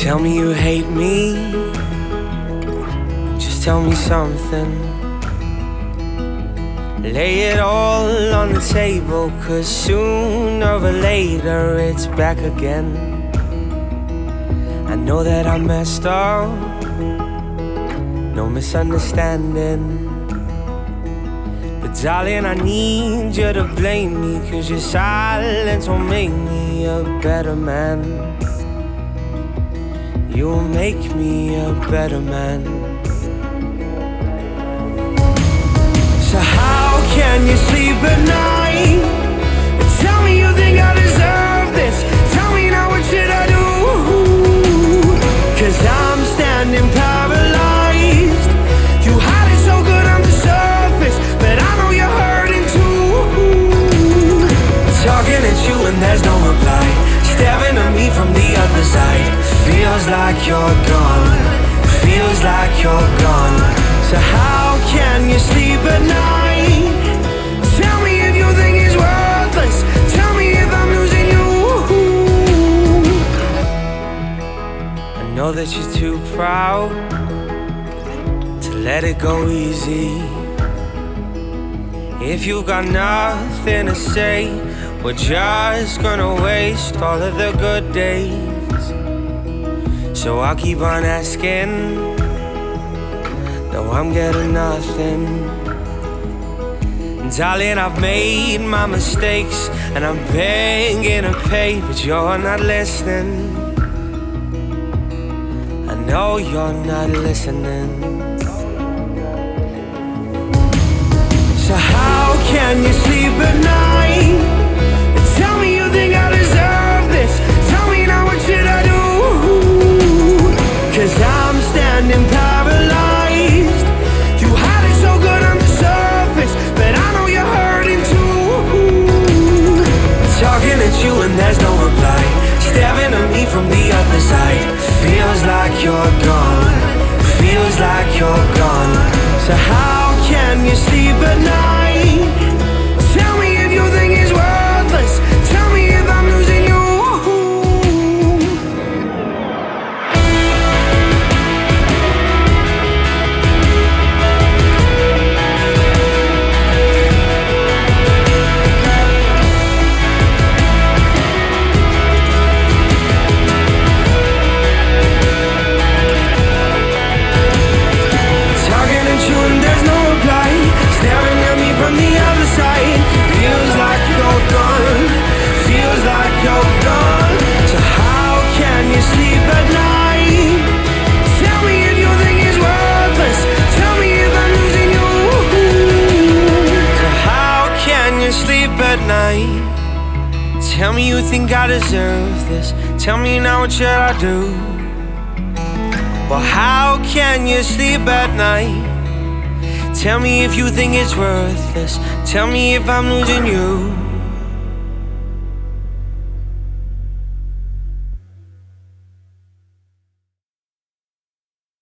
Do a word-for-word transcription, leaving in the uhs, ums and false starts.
Tell me you hate me, just tell me something. Lay it all on the table, 'cause sooner or later it's back again. I know that I messed up, no misunderstanding. But darling, I need you to blame me, 'cause your silence won't make me a better man. You'll make me a better man. So how can you sleep at night? Tell me you think I deserve this. Tell me now, what should I do? 'Cause I'm standing paralyzed. You had it so good on the surface, but I know you're hurting too. Talking at you and there's no reply. Staring at me from the other side. Feels like you're gone. Feels like you're gone. So how can you sleep at night? Tell me if you think it's worthless. Tell me if I'm losing you. I know that you're too proud to let it go easy. If you've got nothing to say, we're just gonna waste all of the good days. So I'll keep on asking, though I'm getting nothing. And darling, I've made my mistakes, and I'm begging to pay, but you're not listening. I know you're not listening. So how can you sleep at night? Tell me you think I deserve this. Tell me now, what should I do? 'Cause I'm standing paralyzed. You had it so good on the surface, but I know you're hurting too. Talking at you and there's no reply. Staring at me from the other side. Feels like you're gone. Feels like you're gone. So how can you sleep at night? Tell me if you think it's worthless. Tell me if I'm losing you. Tell me you think I deserve this. Tell me now, what should I do? Well, how can you sleep at night? Tell me if you think it's worth this. Tell me if I'm losing you.